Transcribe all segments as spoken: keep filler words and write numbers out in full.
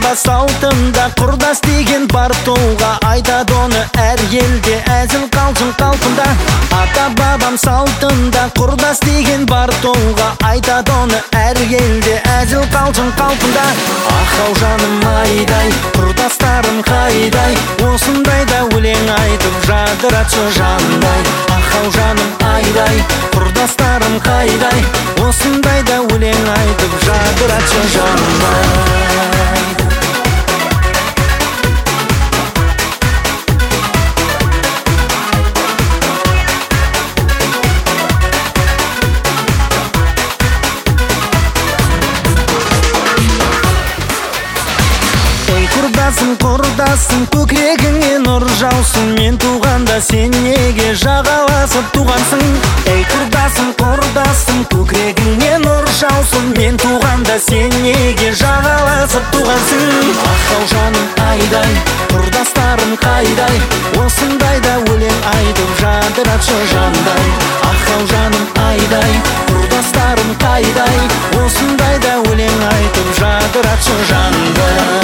баба салтында құрдас деген бар толға, айтады оны әр елде әзіл қалжың қалпында. Ата бабам салтында құрдас деген бар толға, айтады оны әр елде әзіл қалжың қалпында. Ахау жаным айдай, құрдастарым қайдай, осындайда өлең айтып жадыратшы жандай. Ахау жаным айдай, құрдастарым қайдай, осындайда өлең айтып жадыратшы жандай. Құрдасым, құрдасым, көкірегіңе нұр жаусын, мен туғанда сен неге жағаласып туғансың? Ей құрдасым, құрдасым, көкірегіңе нұр жаусын, мен туғанда сен неге жағаласып туғансың? Ахау жаным айдай, құрдастарым қайдай, осындайда өлең айтып жадыратшы жандай. Ахау жаным айдай, құрдастарым қайдай, осындайда өлең айтып жадыратшы жандай.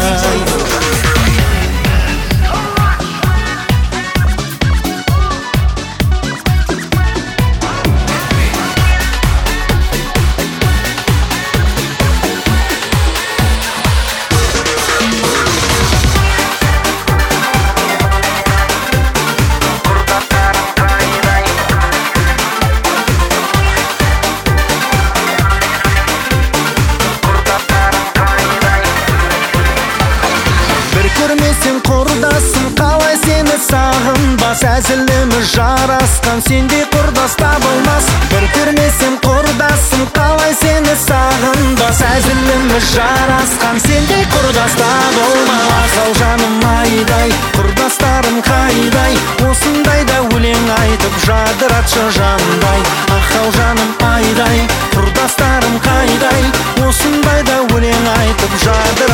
Көрмесең құрдасым, қалай сені сағынбас, әзіліміз жарасқан, сендей құрдас табылмас. Бір көрмесең құрдасым, қалай сені сағынбас, әзіліміз жарасқан, сендей құрдас табылмас. Ахау жаным айдай, құрдастарым қайдай, осындайда өлең айтып жадыратшы жандай. Ахау жаным айдай, құрдастарым қайдай, осындайда өлең айтып жадыратшы